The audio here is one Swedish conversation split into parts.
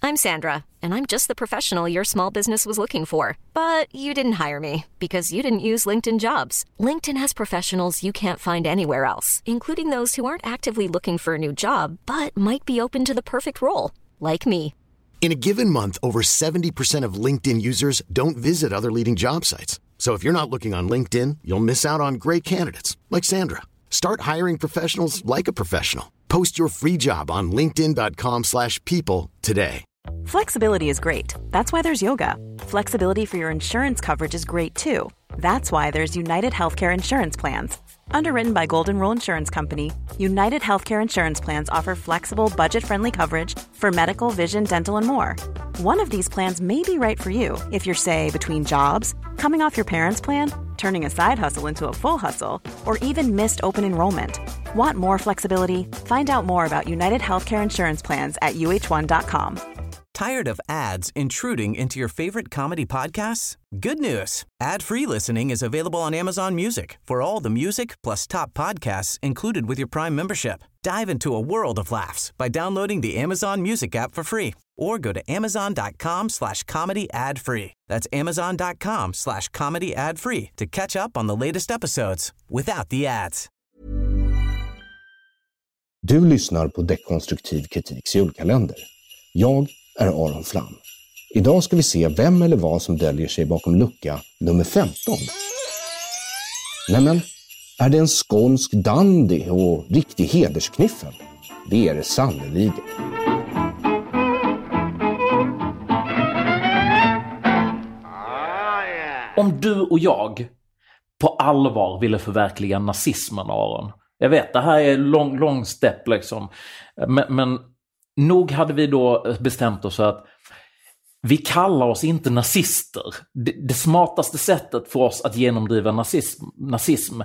I'm Sandra, and I'm just the professional your small business was looking for. But you didn't hire me because you didn't use LinkedIn Jobs. LinkedIn has professionals you can't find anywhere else, including those who aren't actively looking for a new job, but might be open to the perfect role, like me. In a given month, over 70% of LinkedIn users don't visit other leading job sites. So if you're not looking on LinkedIn, you'll miss out on great candidates like Sandra. Start hiring professionals like a professional. Post your free job on linkedin.com/people today. Flexibility is great. That's why there's yoga. Flexibility for your insurance coverage is great too. That's why there's United Healthcare Insurance Plans. Underwritten by Golden Rule Insurance Company, United Healthcare Insurance Plans offer flexible, budget-friendly coverage for medical, vision, dental, and more. One of these plans may be right for you if you're, say, between jobs, coming off your parents' plan, turning a side hustle into a full hustle, or even missed open enrollment. Want more flexibility? Find out more about United Healthcare Insurance Plans at uh1.com. Tired of ads intruding into your favorite comedy podcasts? Good news. Ad-free listening is available on Amazon Music for all the music plus top podcasts included with your Prime membership. Dive into a world of laughs by downloading the Amazon Music app for free or go to amazon.com/comedy ad-free. That's amazon.com/comedy ad-free to catch up on the latest episodes without the ads. Du lyssnar på Dekonstruktiv kritiks julkalender. Jag är Aron Flam. Idag ska vi se vem eller vad som döljer sig bakom lucka nummer 15. Nämen, är det en skånsk dandy och riktig hederskniffen? Det är det sannolikt. Om du och jag på allvar ville förverkliga nazismen, Aron. Jag vet, det här är lång step liksom. Men nog hade vi då bestämt oss att vi kallar oss inte nazister. Det smartaste sättet för oss att genomdriva nazism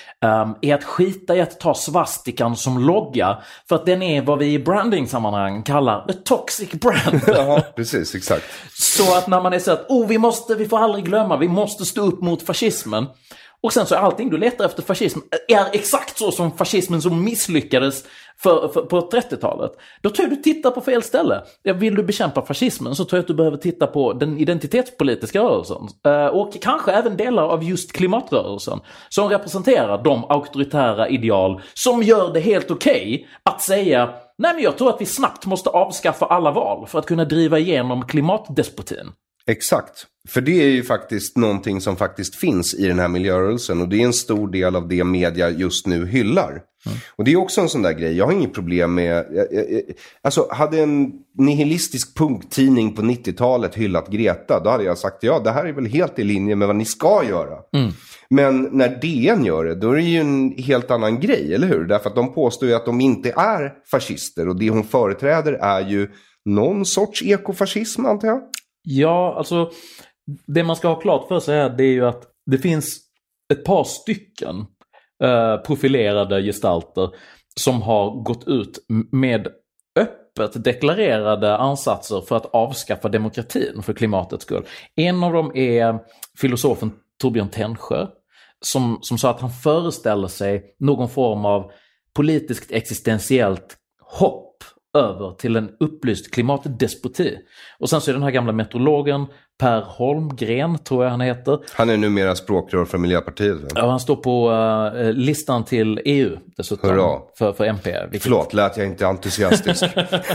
är att skita i att ta svastikan som logga, för att den är vad vi i branding-sammanhang kallar a toxic brand. Ja, precis, exakt. Så att när man är så att vi får aldrig glömma, vi måste stå upp mot fascismen. Och sen så är allting du letar efter fascism är exakt så som fascismen som misslyckades på 30-talet. Då tror jag du tittar på fel ställe. Vill du bekämpa fascismen så tror jag att du behöver titta på den identitetspolitiska rörelsen. Och kanske även delar av just klimatrörelsen som representerar de auktoritära ideal som gör det helt okej att säga nej, men jag tror att vi snabbt måste avskaffa alla val för att kunna driva igenom klimatdespotin. Exakt. För det är ju faktiskt någonting som faktiskt finns i den här miljörörelsen. Och det är en stor del av det media just nu hyllar. Mm. Och det är också en sån där grej. Jag har inget problem med... Alltså, hade en nihilistisk punkttidning på 90-talet hyllat Greta, då hade jag sagt ja, det här är väl helt i linje med vad ni ska göra. Mm. Men när DN gör det, då är det ju en helt annan grej, eller hur? Därför att de påstår ju att de inte är fascister. Och det hon företräder är ju någon sorts ekofascism, antar jag. Ja, alltså det man ska ha klart för sig är, det är ju att det finns ett par stycken profilerade gestalter som har gått ut med öppet deklarerade ansatser för att avskaffa demokratin för klimatets skull. En av dem är filosofen Torbjörn Tännsjö som sa att han föreställer sig någon form av politiskt existentiellt hopp över till en upplyst klimatdespoti. Och sen så är den här gamla meteorologen Per Holmgren, tror jag han heter. Han är numera språkrör för Miljöpartiet. Ja, han står på listan till EU dessutom för MP. Förlåt, lät jag inte entusiastisk.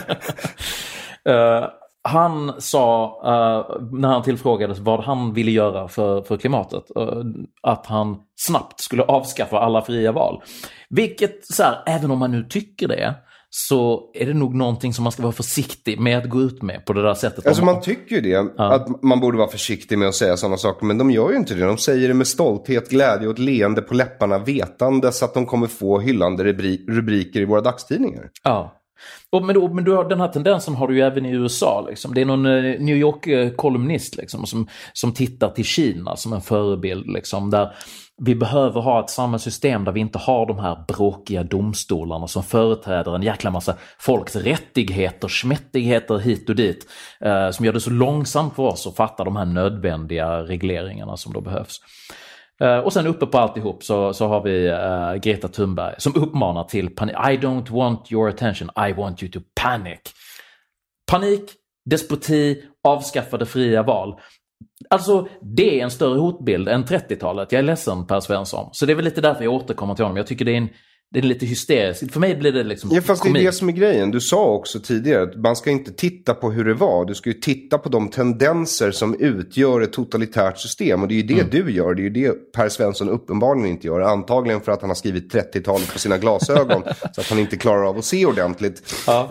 Han sa, när han tillfrågades vad han ville göra för klimatet, att han snabbt skulle avskaffa alla fria val. Vilket, så här, även om man nu tycker det, så är det nog någonting som man ska vara försiktig med att gå ut med på det där sättet. Alltså man tycker ju det, att man borde vara försiktig med att säga sådana saker, men de gör ju inte det. De säger det med stolthet, glädje och ett leende på läpparna, vetande så att de kommer få hyllande rubriker i våra dagstidningar. Ja. Men du har, den här tendensen har du ju även i USA liksom. Det är någon New York-kolumnist liksom, som tittar till Kina som en förebild liksom, där vi behöver ha ett samhällssystem där vi inte har de här bråkiga domstolarna som företräder en jäkla massa folks rättigheter, smättigheter hit och dit, som gör det så långsamt för oss att fatta de här nödvändiga regleringarna som då behövs. Och sen uppe på alltihop så har vi Greta Thunberg som uppmanar till panik. I don't want your attention, I want you to panic. Panik, despoti, avskaffade fria val. Alltså det är en större hotbild än 30-talet. Jag är ledsen, Per Svensson. Så det är väl lite därför jag återkommer till honom. Jag tycker det är lite hysteriskt. För mig blir det liksom... Ja, fast det är det som är grejen. Du sa också tidigare att man ska inte titta på hur det var. Du ska ju titta på de tendenser som utgör ett totalitärt system. Och det är ju det du gör. Det är ju det Per Svensson uppenbarligen inte gör. Antagligen för att han har skrivit 30-talet på sina glasögon. Så att han inte klarar av att se ordentligt. Ja.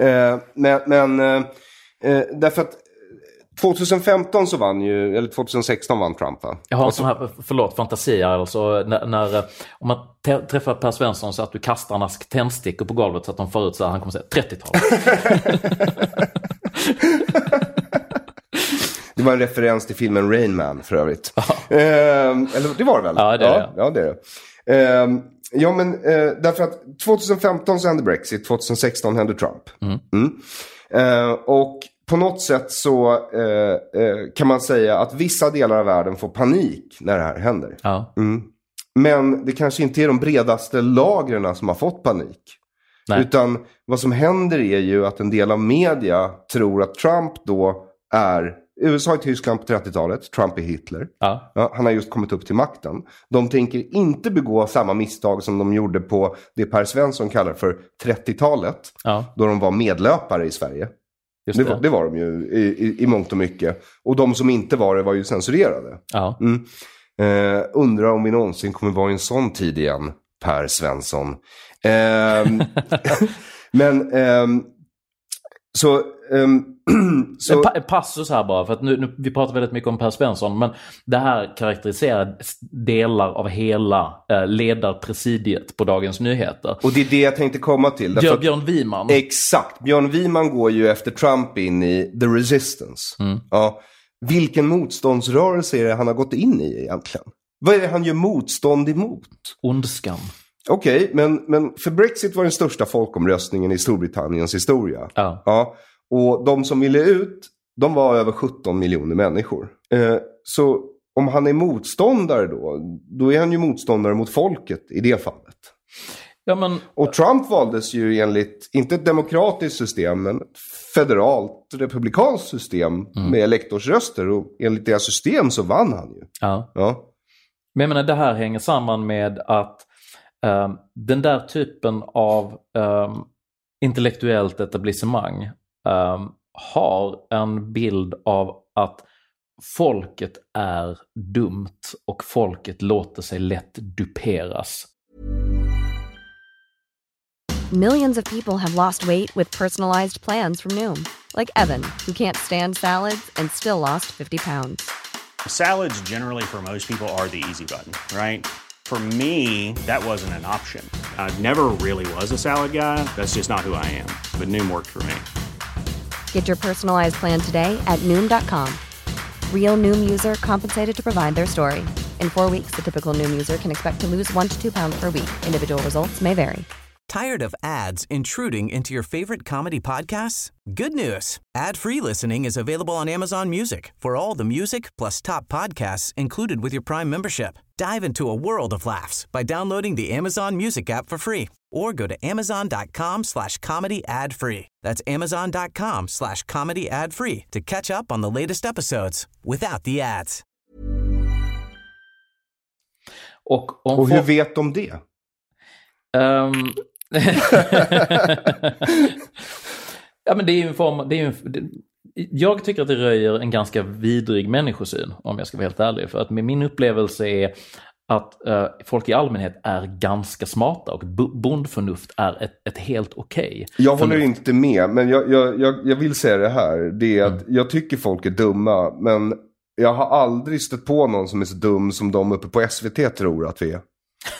Därför att 2015 så vann ju, eller 2016 vann Trump, va? Jag har en sån här, fantasi alltså när om man träffar Per Svensson så att du kastar en ask tändstickor på golvet så att de får ut så här, han kommer säga 30-talet. Det var en referens till filmen Rain Man för övrigt. Eller det var det väl? Ja, det är det. Ja, det är det. Ja, men därför att 2015 så hände Brexit, 2016 hände Trump. Och på något sätt så kan man säga att vissa delar av världen får panik när det här händer. Ja. Men det kanske inte är de bredaste lagren som har fått panik. Nej. Utan vad som händer är ju att en del av media tror att Trump då är... USA är Tyskland på 30-talet, Trump är Hitler. Ja. Ja, han har just kommit upp till makten. De tänker inte begå samma misstag som de gjorde på det Per Svensson kallar för 30-talet. Ja. Då de var medlöpare i Sverige. Det var de ju i mångt och mycket. Och de som inte var ju censurerade. Ja. Undrar om vi någonsin kommer vara i en sån tid igen, Per Svensson. Men så passus här bara, för att nu vi pratar väldigt mycket om Per Svensson, men det här karaktäriserar delar av hela ledarpresidiet på Dagens Nyheter. Och det är det jag tänkte komma till. Björn Wiman. Exakt, Björn Wiman går ju efter Trump in i The Resistance. Ja. Vilken motståndsrörelse är det han har gått in i egentligen? Vad är det han gör motstånd emot? Ondskan. Okej, men för Brexit var den största folkomröstningen i Storbritanniens historia. Ja. Ja. Och de som ville ut, de var över 17 miljoner människor. Så om han är motståndare då är han ju motståndare mot folket i det fallet. Ja, men... Och Trump valdes ju enligt, inte ett demokratiskt system, men ett federalt republikanskt system med elektorsröster. Och enligt det system så vann han ju. Ja. Ja. Men jag menar, det här hänger samman med att den där typen av intellektuellt etablissemang har en bild av att folket är dumt och folket låter sig lätt duperas. Millions of people have lost weight with personalized plans from Noom. Like Evan, who can't stand salads and still lost 50 pounds. Salads generally for most people are the easy button, right? For me, that wasn't an option. I never really was a salad guy. That's just not who I am. But Noom worked for me. Get your personalized plan today at Noom.com. Real Noom user compensated to provide their story. In 4 weeks, the typical Noom user can expect to lose 1 to 2 pounds per week. Individual results may vary. Tired of ads intruding into your favorite comedy podcasts? Good news. Ad-free listening is available on Amazon Music for all the music plus top podcasts included with your Prime membership. Dive into a world of laughs by downloading the Amazon Music app for free or go to amazon.com/comedy ad-free. That's amazon.com/comedy ad-free to catch up on the latest episodes without the ads. Och hur vet de det? Ja, men det är ju en form, jag tycker att det röjer en ganska vidrig människosyn, om jag ska vara helt ärlig. För att min upplevelse är att folk i allmänhet är ganska smarta och bondförnuft är ett helt okej. Jag håller inte med, men jag vill säga det här. Det är att jag tycker folk är dumma, men jag har aldrig stött på någon som är så dum som de uppe på SVT tror att vi är.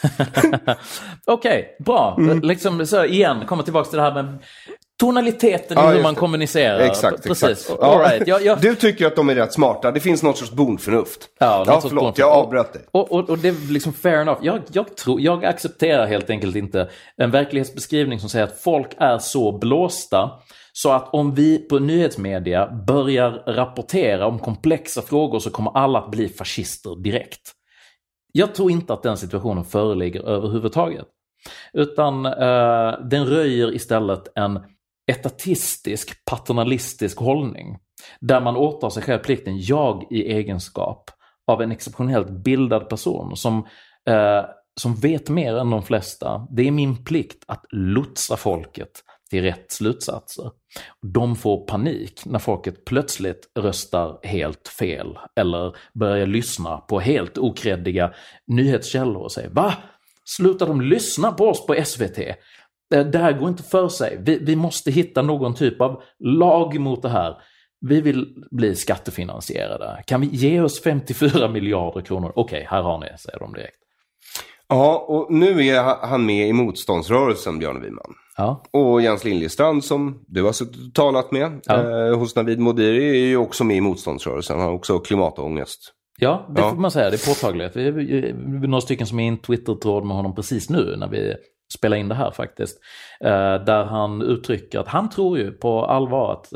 Okej, bra. Liksom så igen, komma tillbaka till det här med tonaliteten i hur man kommunicerar. Exakt, precis. Exakt. All right. Du tycker att de är rätt smarta. Det finns något sorts bondförnuft. Förlåt, jag avbröt dig. Och det är liksom fair enough. Jag accepterar helt enkelt inte en verklighetsbeskrivning som säger att folk är så blåsta så att om vi på nyhetsmedia börjar rapportera om komplexa frågor så kommer alla att bli fascister direkt. Jag tror inte att den situationen föreligger överhuvudtaget. Utan den röjer istället etatistisk, paternalistisk hållning. Där man åtar sig själv plikten, jag i egenskap av en exceptionellt bildad person som vet mer än de flesta. Det är min plikt att lotsa folket till rätt slutsatser. De får panik när folket plötsligt röstar helt fel eller börjar lyssna på helt okreddiga nyhetskällor och säger, va? Slutar de lyssna på oss på SVT? Det här går inte för sig. Vi måste hitta någon typ av lag mot det här. Vi vill bli skattefinansierade. Kan vi ge oss 54 miljarder kronor? Okej, här har ni, säger de direkt. Ja, och nu är han med i motståndsrörelsen, Björn Wiman. Ja. Och Jens Liljestrand, som du har suttit och talat med hos Navid Modiri, är ju också med i motståndsrörelsen. Han har också klimatångest. Ja, det får man säga. Det är påtagligt. Vi är några stycken som är i en Twitter-tråd med honom precis nu när vi spelar in det här faktiskt. Där han uttrycker att han tror ju på allvar att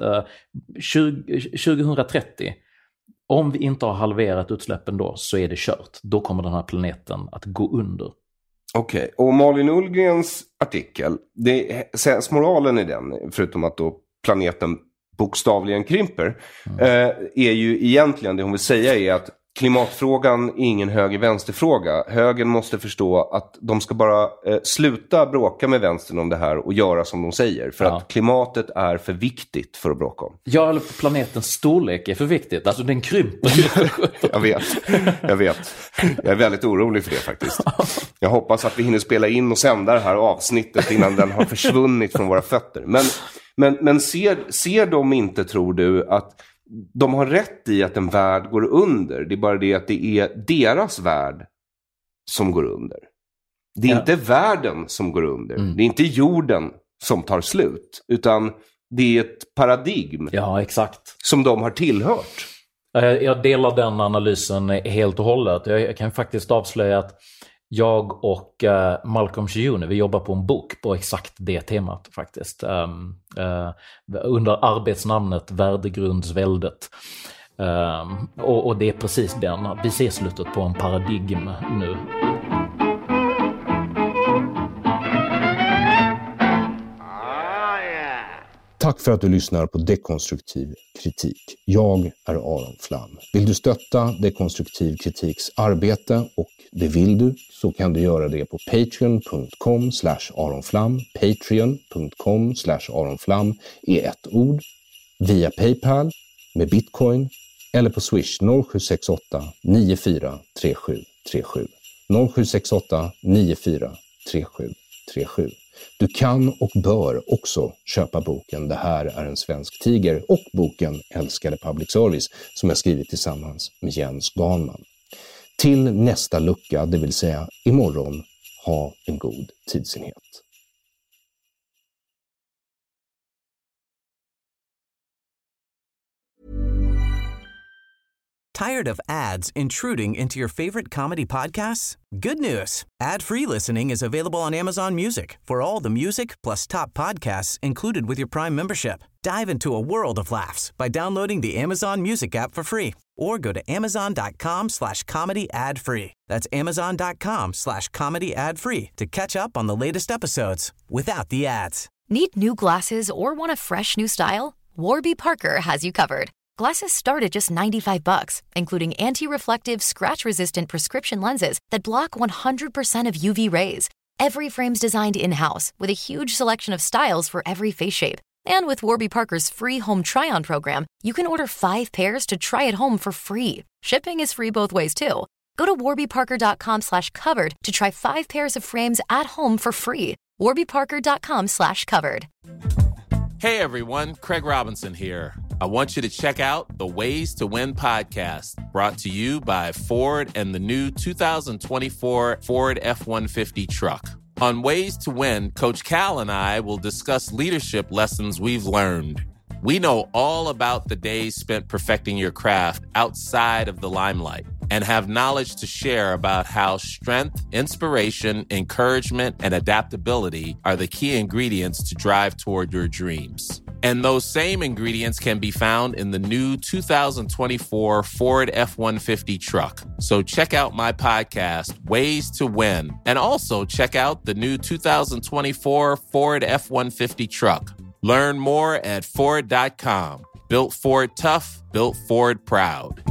2030, om vi inte har halverat utsläppen då, så är det kört. Då kommer den här planeten att gå under. Okej, och Malin Ullgrens artikel, moralen i den, förutom att då planeten bokstavligen krymper, är ju egentligen, det hon vill säga är att klimatfrågan är ingen höger-vänsterfråga. Högern måste förstå att de ska bara sluta bråka med vänstern om det här och göra som de säger. För att klimatet är för viktigt för att bråka om. Ja, eller planetens storlek är för viktigt. Alltså den krymper. Jag vet. Jag är väldigt orolig för det faktiskt. Jag hoppas att vi hinner spela in och sända det här avsnittet innan den har försvunnit från våra fötter. Men ser de inte, tror du, att de har rätt i att en värld går under? Det är bara det att det är deras värld som går under. Det är inte världen som går under. Det är inte jorden som tar slut. Utan det är ett paradigm som de har tillhört. Jag delar den analysen helt och hållet. Jag kan faktiskt avslöja att jag och Malcolm Shiune, vi jobbar på en bok på exakt det temat faktiskt. Under arbetsnamnet Värdegrundsväldet. Och det är precis den. Vi ser slutet på en paradigm nu. Tack för att du lyssnar på Dekonstruktiv kritik. Jag är Aron Flam. Vill du stötta Dekonstruktiv kritiks arbete, och det vill du, så kan du göra det på patreon.com/aronflam. Patreon.com/aronflam i ett ord. Via PayPal, med Bitcoin eller på Swish 0768 94 3737. 0768 94 3737. Du kan och bör också köpa boken Det här är en svensk tiger och boken Älskade public service som jag skrivit tillsammans med Jens Ganman. Till nästa lucka, det vill säga imorgon, ha en god tidsenhet. Tired of ads intruding into your favorite comedy podcasts? Good news. Ad-free listening is available on Amazon Music for all the music plus top podcasts included with your Prime membership. Dive into a world of laughs by downloading the Amazon Music app for free or go to amazon.com/comedy ad-free. That's amazon.com/comedy ad-free to catch up on the latest episodes without the ads. Need new glasses or want a fresh new style? Warby Parker has you covered. Glasses start at just $95, including anti-reflective, scratch-resistant prescription lenses that block 100% of UV rays. Every frame's designed in-house with a huge selection of styles for every face shape. And with Warby Parker's free home try-on program, you can order 5 pairs to try at home for free. Shipping is free both ways, too. Go to warbyparker.com/covered to try 5 pairs of frames at home for free. warbyparker.com/covered. Hey everyone, Craig Robinson here. I want you to check out the Ways to Win podcast, brought to you by Ford and the new 2024 Ford F-150 truck. On Ways to Win, Coach Cal and I will discuss leadership lessons we've learned. We know all about the days spent perfecting your craft outside of the limelight and have knowledge to share about how strength, inspiration, encouragement, and adaptability are the key ingredients to drive toward your dreams. And those same ingredients can be found in the new 2024 Ford F-150 truck. So check out my podcast, Ways to Win, and also check out the new 2024 Ford F-150 truck. Learn more at Ford.com. Built Ford tough, built Ford proud.